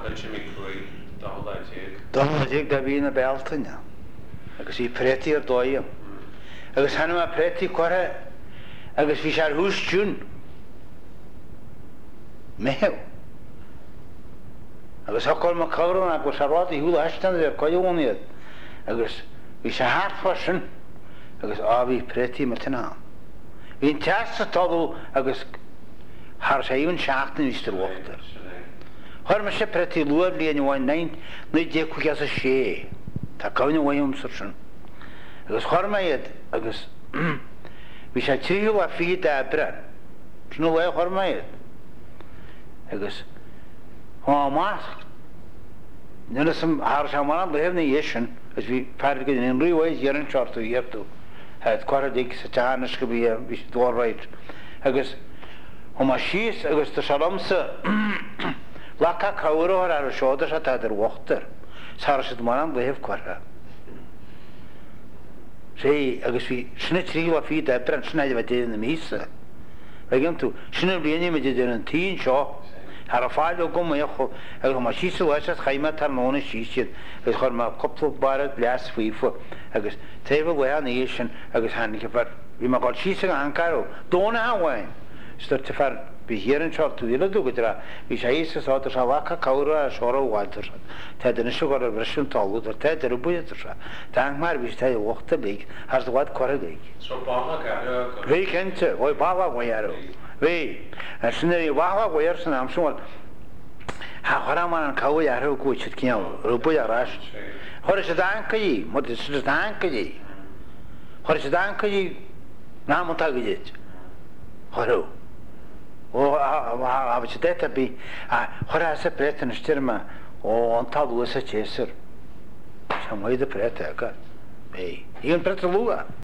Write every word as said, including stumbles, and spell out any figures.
Dóigh de bhí na Bealtaine agus bhí prétaí ar dóim. Agus hanna má prétaí cuatha agus bhí sé ar húsisiún méhew. Agus thocail má cabhrann agus a rátaí thuúla eistan ar coiúniad agus bhí sé háartfasin agus á bhí prétaí mar tinná. Bhín teasta todú agus thar sé íon seachtain ístar uachtar. Thir me sé prétaí luair líon bháin nain nu décú a sé. Tá cabhain bhaimsar sin. Agus chormaid agus bhí sé tíú a fi de brenn. Sna le chormaid. Agus há más nuna sam thar sé mána lehna dhéisisin agus bhí fearr go in riomhhaid dhearann seirtú dhéartú. Het cuaradigh sa teannas go bhí bhí dóráid. Agus ho má síos agus tá selamsa lecha cabhróir ar a seódar a taidir uachtar. Sar sé mána lehh cuatha. Sé agus bhí sinna tríú a fi de brenn sneide bheith déana na mísa. Bheith tú sinna blianaí me idir an tíon seo ar a fáil ó go maioch agus má sísa bhaise chaime tar nóna síisiad agus chuir má coplú barad bleas faoifa agus taobh bhhain éis sin agus hanig far bhí má gáil sísa an ancarú dóna anhhain star te far bhí híann seo túile dúgadra bhí sé éasátar sa bhacha cabhra a seora bháiltar Tá duna se gur a bhreisiún talú ar te ar buidir se. Tá mar bhí te bhachta lí ar do bháid choir lí. Bhí cinnte ó bála bhaarú. Bhí a sinna í bhála bhair san amsúil Tá choramán an cabhaid arú gúid ceann rúpaid arás. Thir sé dácaí mu is dácaí. Thir sé dácaí námantá go dhéit. Thirú. ó a bhí sé déta bí a chorá sa préta na styrma ó an talú sa téasar. Sa muid a préta aga. Bhí. Íon préta lua.